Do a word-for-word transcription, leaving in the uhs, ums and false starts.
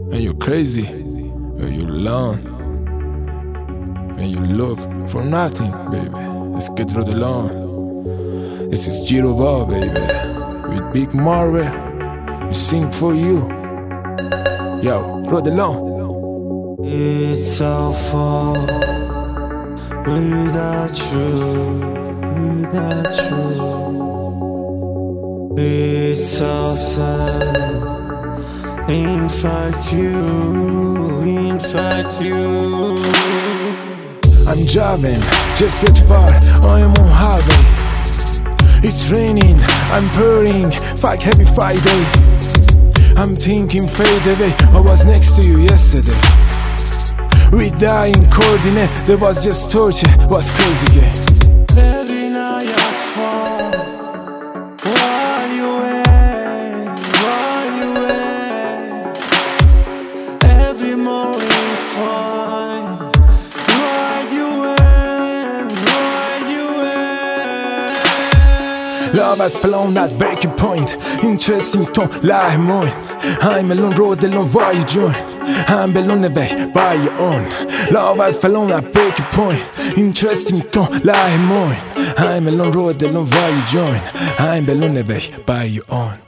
and you're crazy, or you're alone, and you look for nothing, baby. Let's get rid of the lawn. This is Giro Bar, baby, with Big Marvel. We sing for you. Yo, Rodelon. It's so far without you, without you. It's so sad. In fact, you, in fact, you. I'm driving, just get far, I am on highway. It's raining, I'm purring, fuck happy Friday. I'm thinking fade away, I was next to you yesterday. We die in coordinate, there was just torture, was crazy game. Every night I fall, while you wait, while you wait. Every morning fine, while you wait, while you wait. Love has flown at breaking point, interesting tone, lie mine. I'm alone, road alone, why you join? I'm alone away by your own. Love has flown at breaking point, interesting tone, lie mine. I'm alone, road alone, why you join? I'm alone away by your own.